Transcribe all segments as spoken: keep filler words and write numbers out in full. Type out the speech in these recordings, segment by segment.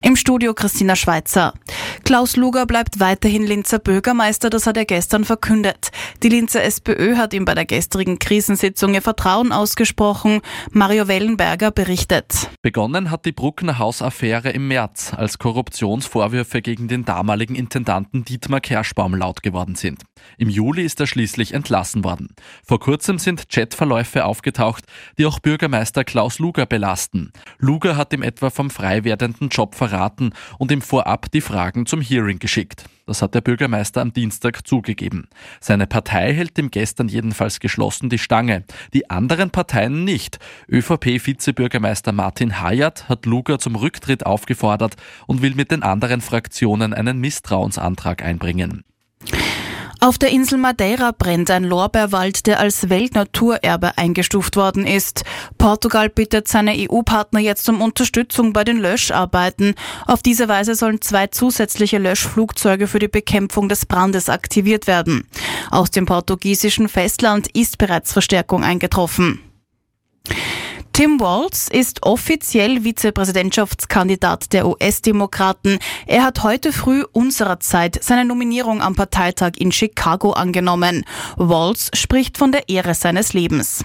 Im Studio Christina Schweizer. Klaus Luger bleibt weiterhin Linzer Bürgermeister, das hat er gestern verkündet. Die Linzer SPÖ hat ihm bei der gestrigen Krisensitzung ihr Vertrauen ausgesprochen. Mario Wellenberger berichtet. Begonnen hat die Bruckner Haus-Affäre im März, als Korruptionsvorwürfe gegen den damaligen Intendanten Dietmar Kerschbaum laut geworden sind. Im Juli ist er schließlich entlassen worden. Vor kurzem sind Chatverläufe aufgetaucht, die auch Bürgermeister Klaus Luger belasten. Luger hat ihm etwa vom frei werdenden Job verraten und ihm vorab die Fragen zum Hearing geschickt. Das hat der Bürgermeister am Dienstag zugegeben. Seine Partei hält ihm gestern jedenfalls geschlossen die Stange. Die anderen Parteien nicht. ÖVP-Vizebürgermeister Martin Hayat hat Luger zum Rücktritt aufgefordert und will mit den anderen Fraktionen einen Misstrauensantrag einbringen. Auf der Insel Madeira brennt ein Lorbeerwald, der als Weltnaturerbe eingestuft worden ist. Portugal bittet seine E U-Partner jetzt um Unterstützung bei den Löscharbeiten. Auf diese Weise sollen zwei zusätzliche Löschflugzeuge für die Bekämpfung des Brandes aktiviert werden. Aus dem portugiesischen Festland ist bereits Verstärkung eingetroffen. Tim Walz ist offiziell Vizepräsidentschaftskandidat der U S-Demokraten. Er hat heute früh unserer Zeit seine Nominierung am Parteitag in Chicago angenommen. Walz spricht von der Ehre seines Lebens.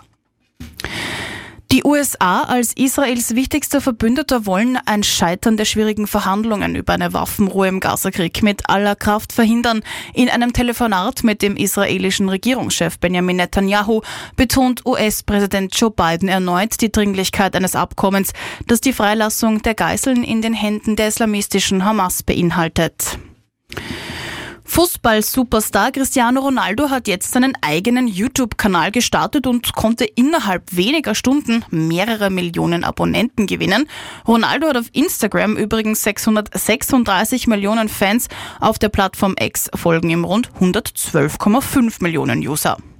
Die U S A als Israels wichtigster Verbündeter wollen ein Scheitern der schwierigen Verhandlungen über eine Waffenruhe im Gazakrieg mit aller Kraft verhindern. In einem Telefonat mit dem israelischen Regierungschef Benjamin Netanyahu betont U S-Präsident Joe Biden erneut die Dringlichkeit eines Abkommens, das die Freilassung der Geiseln in den Händen der islamistischen Hamas beinhaltet. Fußball-Superstar Cristiano Ronaldo hat jetzt seinen eigenen YouTube-Kanal gestartet und konnte innerhalb weniger Stunden mehrere Millionen Abonnenten gewinnen. Ronaldo hat auf Instagram übrigens sechshundertsechsunddreißig Millionen Fans. Auf der Plattform X folgen ihm rund hundertzwölf Komma fünf Millionen User.